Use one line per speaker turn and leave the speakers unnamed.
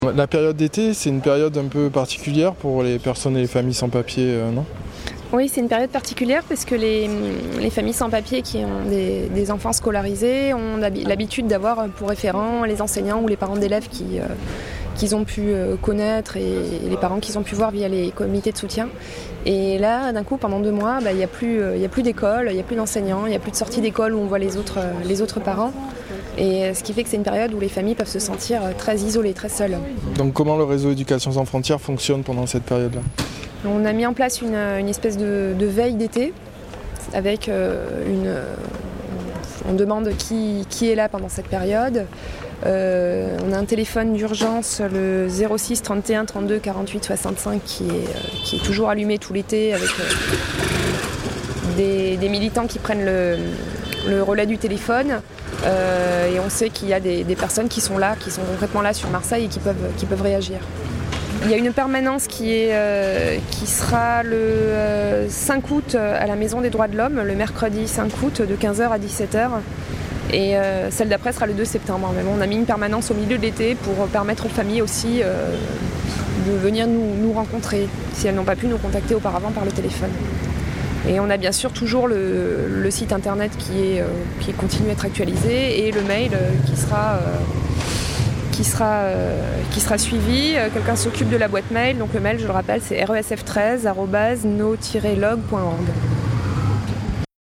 La période d'été, c'est une période un peu particulière pour les personnes et les familles sans papier, non ?
Oui, c'est une période particulière parce que les familles sans papier qui ont des enfants scolarisés ont l'habitude d'avoir pour référents les enseignants ou les parents d'élèves qu'ils ont pu connaître et les parents qu'ils ont pu voir via les comités de soutien. Et là, d'un coup, pendant 2 mois, il n'y a plus d'école, il n'y a plus d'enseignants, il n'y a plus de sortie d'école où on voit les autres parents. Et ce qui fait que c'est une période où les familles peuvent se sentir très isolées, très seules.
Donc comment le réseau Éducation sans frontières fonctionne pendant cette période-là ?
On a mis en place une espèce de veille d'été avec on demande qui est là pendant cette période. On a un téléphone d'urgence, le 06 31 32 48 65 qui est toujours allumé tout l'été avec des militants qui prennent le relais du téléphone. Et on sait qu'il y a des personnes qui sont là, qui sont concrètement là sur Marseille et qui peuvent réagir. Il y a une permanence qui sera le 5 août à la Maison des Droits de l'Homme, le mercredi 5 août de 15h à 17h. Et celle d'après sera le 2 septembre. Mais bon, on a mis une permanence au milieu de l'été pour permettre aux familles aussi de venir nous rencontrer, si elles n'ont pas pu nous contacter auparavant par le téléphone. Et on a bien sûr toujours le site internet qui continue à être actualisé et le mail qui sera suivi. Quelqu'un s'occupe de la boîte mail, donc le mail, je le rappelle, c'est resf13@no-log.org.